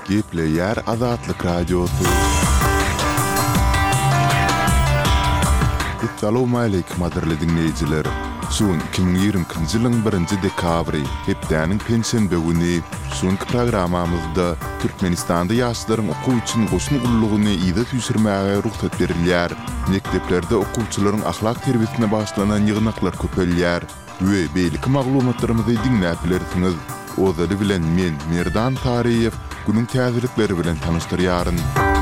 Gepleyer Azatlyk Radiosu. Assalamu alaykum adirli dinleyijiler. Sun 2020-nji ýylyň 1-nji dekabry, hepdäniň pensiýa güni. Şonky programamyzda Türkmenistanda ýaşlaryň okuw üçin goşun gullugyny ýyda tüýsürmäge ruhsat berilýär. Mekdeplerde okuwçylaryň ahlak terbiyesine başlanan ýygnaklar köpelýär we beýlik maglumatlarymyzy dinläp bilersiňiz. Ozary bilen men Merdan Tariýew günüň täzelikleri bilen tanyşdyrýaryn.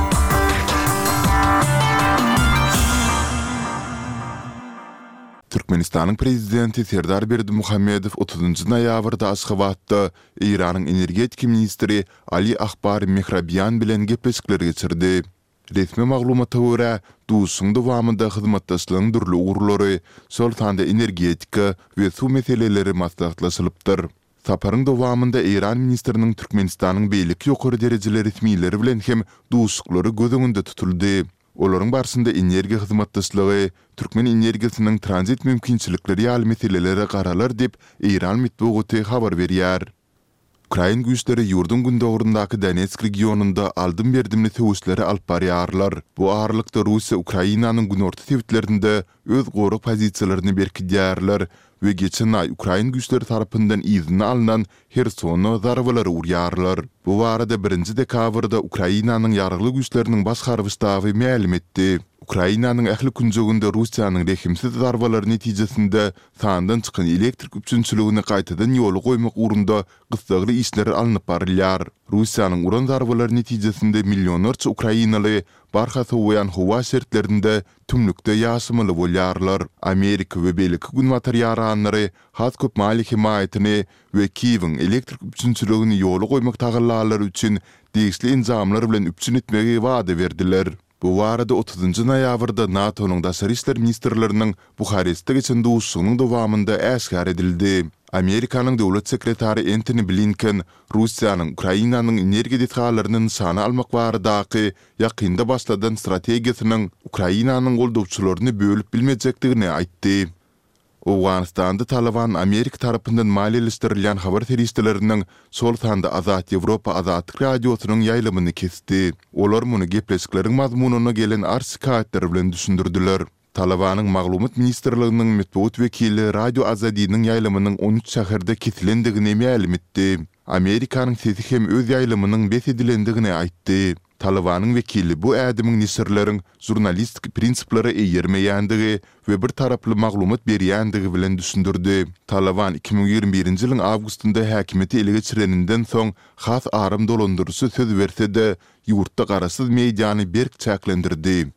Türkmenistanyň prezidenti Serdar Berdimuhammedow 30-njy noýabrda Aşgabatda Iranyň energetik ministri Ali Akbar Mehrabyan bilen gepleşikler geçirdi. Resmi maglumata görä, duşuň dowamında hyzmatdaşlygyň durly urlary, şol tanda energetika we su meseleleri maslahatlaşylypdyr. Saparyň dowamında Iran ministriniň Türkmenistanyň beýlik ýokary derejeleri resmiýetleri bilen hem duşuklary göz öňünde tutuldy. Olaryň barşynda energiýa hyzmatdaşlygy, Türkmen energiýasynyň transit mümkinçilikleri ýaly meseleleri garalar dep Iran mitbugaty habar berýär. Ukraina güýçleri ýurdun gündogrundaky Donetsk regionunda aldym berdimli töwüşleri alyp barýarlar. Bu aralykda Russiýa Ukrainanyň günorta tewitlerinde öz gorak pozisiýalaryny berkidýärler we geçen ay Ukraina güýçleri tarapyndan izni alynan Hersona zarbalary urýarlar. Bu barada 1-nji dekabrda Ukrainanyň ýaragly güýçleriniň baş garwyşdagy ma'lum etdi. Ukrainanyň ähli künjeginde Russiýanyň rehimsiz zarbalary netijesinde sandan çykan elektrik üçinçiligini gaýtadan ýoly goýmak urunda gysgaly işler alınıp barylýar. Russiýanyň uran zarbalary netijesinde millionlarça Ukrainaly barha sowayan howa şertlerinde tümlükde ýaşamaly bolýarlar. Amerika we beýlik gün materiýalanlary has köp mali himayatyny we Kiýewiň elektrik üçinçiligini ýoly goýmak tagallalary üçin degişli inzamlar bilen üçin etmegi wada berdiler. Bu arada 30-njy noýabrda NATO-nyň daşary işler ministrleriniň Buharestde geçen duşugynyň dowamında äşgär edildi. Amerikanyň dowlat sekretary Antony Blinken Russiýanyň Ukrainanyň energiýa detgallaryny sana almak baradaky ýakynda başladan strategiýasynyň Ukrainanyň goldawçylaryny bölüp bilmejekdigini aýtdy. Owganistanda Taliban Amerika tarapyndan maliýeleşdirilýän habar teristleriniň şol sanda Azat Ýewropa Azatlyk radiosynyň ýaýlymyny kesdi. Olar muny gepleşikleriň mazmunyna gelen arşikaýetler bilen düşündirdiler. Talabanyň maglumat ministrliginiň metbuat wekili Radio Azadynyň ýaýlymynyň 13 şäherde kesilendigini ma'lum etdi. Amerikanyň sesi hem öz ýaýlymynyň besidilendigini aýtdy. Talabanyň wekili bu ädimiň nisirleriň jurnalistik prinsiplere eýermeýändigi we bir taraply maglumat berýändigi bilen düşündirdi. Talaban 2021-nji ýylyň awgustynda häkimeti ele geçireninden soň has arym dolandyrysy söz berse-de ýurtda garasyz mediany berk çäklendirdi.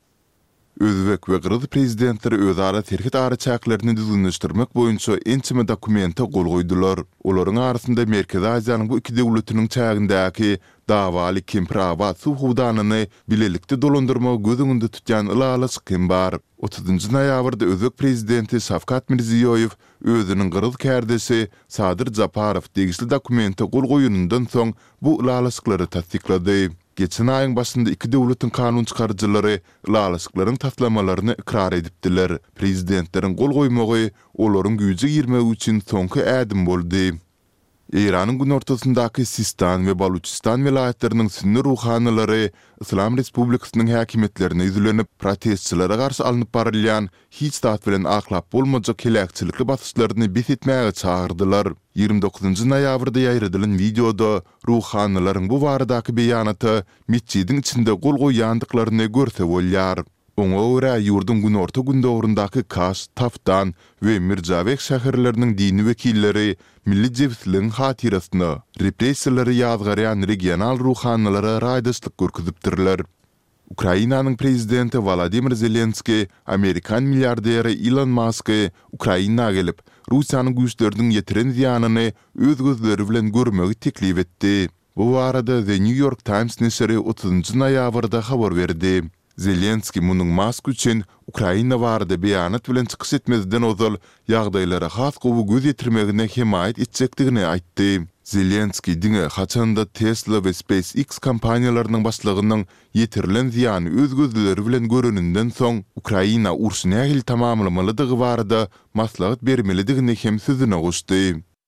Özbek we Gürüz prezidentleri özara terhit araçaklaryny düzgünleşdirmek boýunça ençime dokumenta gol goýdular. Olaryň arasynda Merkezi Aziýanyň bu iki döwletiniň çägindäki dawaly Kemprava su hudanyny bilelikde dolandyrma göz öňünde tutýan ýalasy bar. 30-njy noýabrda Özbek prezidenti Şavkat Mirziýoýew özüniň Gürüz kärdesi Sadyr Japarow degişli dokumenta gol goýunundan soň bu ýalasyklary tasdiklady. Geçen ayın başında iki döwletiň kanun çykarjylary ýalasyklaryň taslamalaryny ikrar edipdiler. Prezidentlerin gol goýmagy olaryň güýje girmegi üçin soňky ädim boldy. Iranyň gün ortasyndaky Sistan we Baluchistan vilayatläriniň sünni ruhanylary Islam Respublikasynyň häkimetlerine ýüzlenip protestçilere garşy alınıp barylýan hiç zat bilen aklap bolmajak kelekçilikli basyşlaryny besitmäge çağırdylar. 29-njy noýabrda ýaýradylan videoda ruhanylaryň bu baradaky beýanaty mescidiň içinde gol goýandyklaryny görse bolýar. Oňa görä ýurdun gün orta gündogrundaky Kaş, Taftan we Mirjabek şäherleriniň dini wekilleri milli jewsliň hatirasyny, repressiýalary ýazgarýan regional ruhanylary raýdaşlyk görkezipdirler. Ukrainanyň prezidenti Volodymyr Zelenski, Amerikan milliarderi Elon Musk Ukraina gelip Russiýanyň güýçleriniň ýetiren ziýanyny öz gözleri bilen görmegi teklip etdi. Bu arada The New York Times nesiri 30-njy noýabrda habar berdi. Zelenski munyň Musk üçin Ukraina barada beýanat bilen çykyş etmezden ozal ýagdaýlara has gowy göz ýetirmegine himayet etjekdigini aýtdy. Zelenski diňe haçanda Tesla we SpaceX kompaniýalarynyň başlygynyň ýetirilen ziýany öz gözleri bilen göreninden soň Ukraina urşuny tamamlamalydygy barada maslahat bermelidigini hem sözüne goşdy.